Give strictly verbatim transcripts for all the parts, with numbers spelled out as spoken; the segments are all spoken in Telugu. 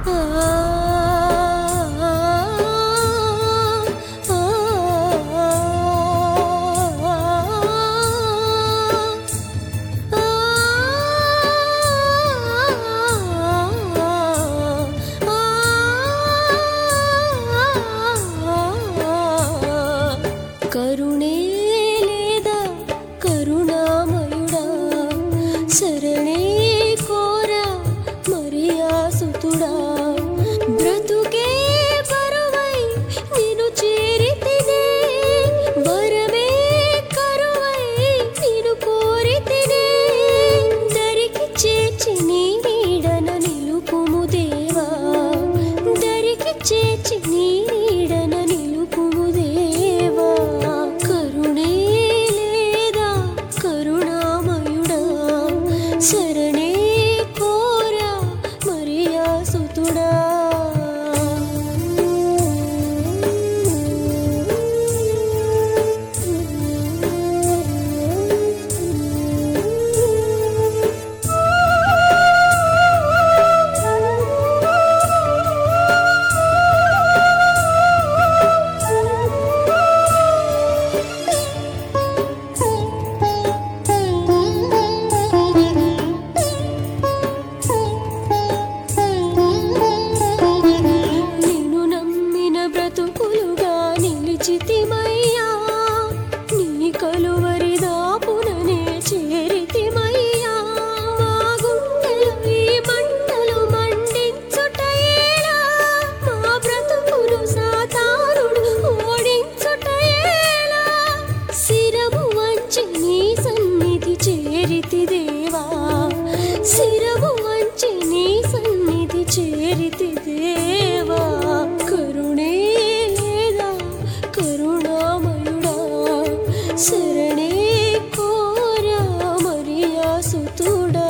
కరుణే లేదా కరుణామయుడా శరణే కోరా మరియా సుతుడా బ్రతుకే బరువై నిన్ను చేరితినే వరమే కరువై నిన్ను కోరితినే దరికి చేర్చి నీ నీడన నిలుపుము దేవా దరికి చేర్చి నీ నీడన నిలుపుము దేవా కరుణే లేదా కరుణామయుడా శరణే కోరా మరియా సుతుడా బ్రతుకులుగా నిలిచితిమయ్యా నీ కలువరి దాపుననే చేరితిమయ్యా మా గుండెలు ఈ మంటలు మండించుటయేలా మా బ్రతుకులు సాతానుడు ఓడించుటయేలా శిరము వంచి నీ సన్నిధి చేరితి దేవా శిరము వంచి నీ సన్నిధి చేరితి దేవా కరుణే లేదా కరుణామయుడా శరణే కోరా మరియా సుతుడా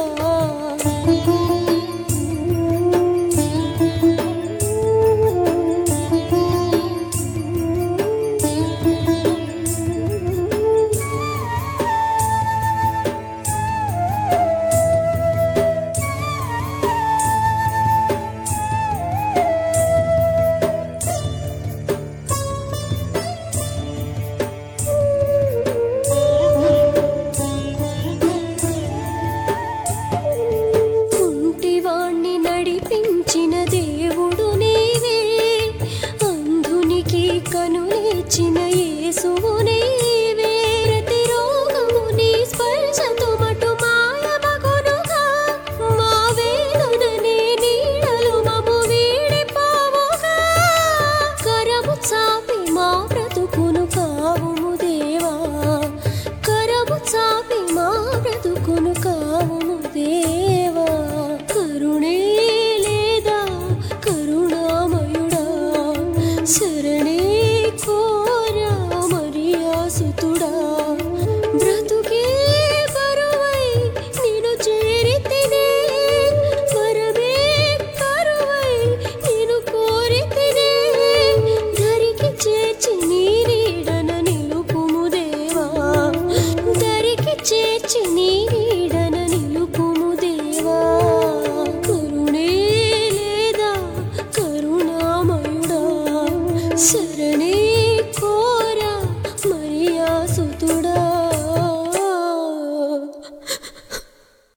కుంటివాణ్ణి నడిపించిన దేవుడు నీవే అంధునికి కనులిచ్చిన యేసువు నీవే ప్రతి రోగము నీ స్పర్శతో మటు మాయమగునుగా మా వేదననే నీడలు మము వీడిపోవుగా కరము చాపి మా బ్రతుకును కావుము దేవా కరము చాపి మా బ్రతుకును కావుము దేవా కరుణే లేదా కరుణామయుడా శరణే కోరా మరియా సుతుడా బ్రతుకే బరువై నిన్ను చేరితినే వరమే కరువై నిన్ను కోరితినే దరికి చేర్చి నీ నీడన నిలుపుము దేవా దరికి చేర్చి నీ